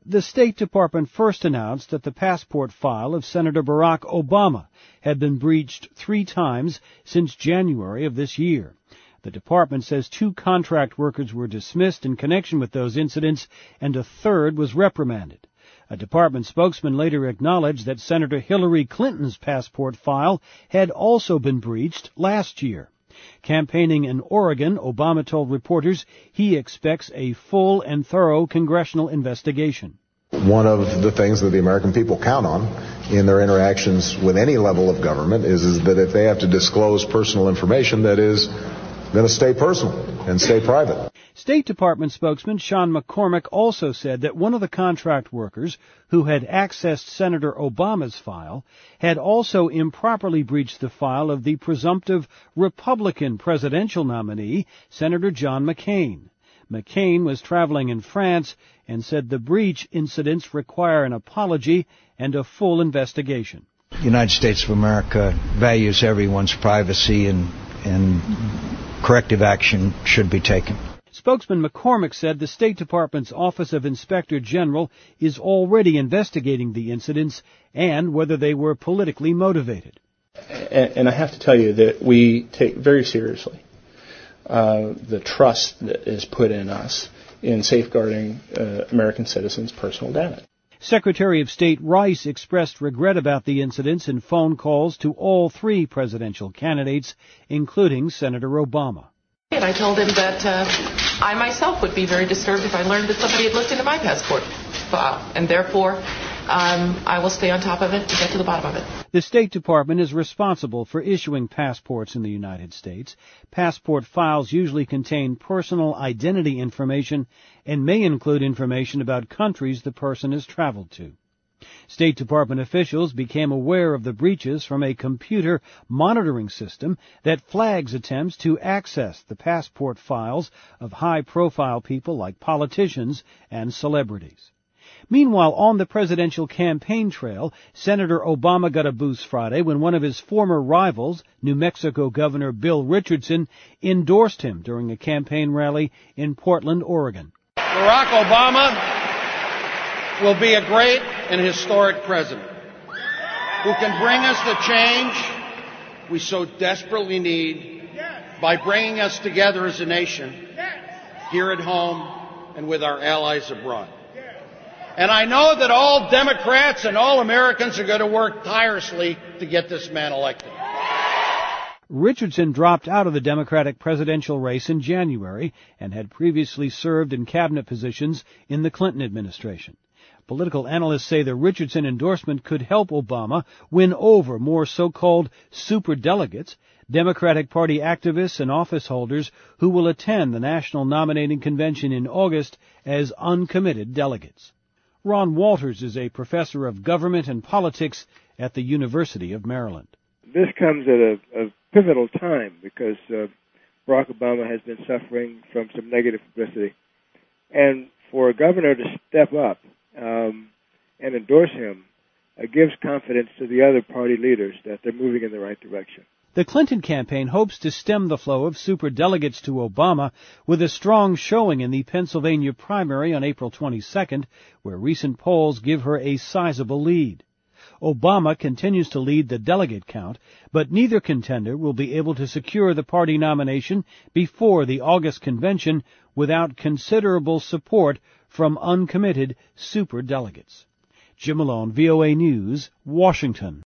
The State Department first announced that the passport file of Senator Barack Obama had been breached 3 times since January of this year. The department says 2 contract workers were dismissed in connection with those incidents, and a 3rd was reprimanded. A department spokesman later acknowledged that Senator Hillary Clinton's passport file had also been breached last year. Campaigning in Oregon, Obama told reporters he expects a full and thorough congressional investigation. One of the things that the American people count on in their interactions with any level of government is that if they have to disclose personal information, that is going to stay personal and stay private. State Department spokesman Sean McCormick also said that one of the contract workers who had accessed Senator Obama's file had also improperly breached the file of the presumptive Republican presidential nominee, Senator John McCain. McCain was traveling in France and said the breach incidents require an apology and a full investigation. The United States of America values everyone's privacy, and corrective action should be taken. Spokesman McCormick said the State Department's Office of Inspector General is already investigating the incidents and whether they were politically motivated. And I have to tell you that we take very seriously the trust that is put in us in safeguarding American citizens' personal data. Secretary of State Rice expressed regret about the incidents in phone calls to all 3 presidential candidates, including Senator Obama. And I told him that I myself would be very disturbed if I learned that somebody had looked into my passport file, and therefore I will stay on top of it to get to the bottom of it. The State Department is responsible for issuing passports in the United States. Passport files usually contain personal identity information and may include information about countries the person has traveled to. State Department officials became aware of the breaches from a computer monitoring system that flags attempts to access the passport files of high-profile people like politicians and celebrities. Meanwhile, on the presidential campaign trail, Senator Obama got a boost Friday when one of his former rivals, New Mexico Governor Bill Richardson, endorsed him during a campaign rally in Portland, Oregon. Barack Obama will be a great and historic president who can bring us the change we so desperately need by bringing us together as a nation here at home and with our allies abroad. And I know that all Democrats and all Americans are going to work tirelessly to get this man elected. Richardson dropped out of the Democratic presidential race in January and had previously served in cabinet positions in the Clinton administration. Political analysts say the Richardson endorsement could help Obama win over more so-called superdelegates, Democratic Party activists and office holders who will attend the National Nominating Convention in August as uncommitted delegates. Ron Walters is a professor of government and politics at the University of Maryland. This comes at a pivotal time because Barack Obama has been suffering from some negative publicity. And for a governor to step up and endorse him gives confidence to the other party leaders that they're moving in the right direction. The Clinton campaign hopes to stem the flow of superdelegates to Obama with a strong showing in the Pennsylvania primary on April 22nd, where recent polls give her a sizable lead. Obama continues to lead the delegate count, but neither contender will be able to secure the party nomination before the August convention without considerable support from uncommitted superdelegates. Jim Malone, VOA News, Washington.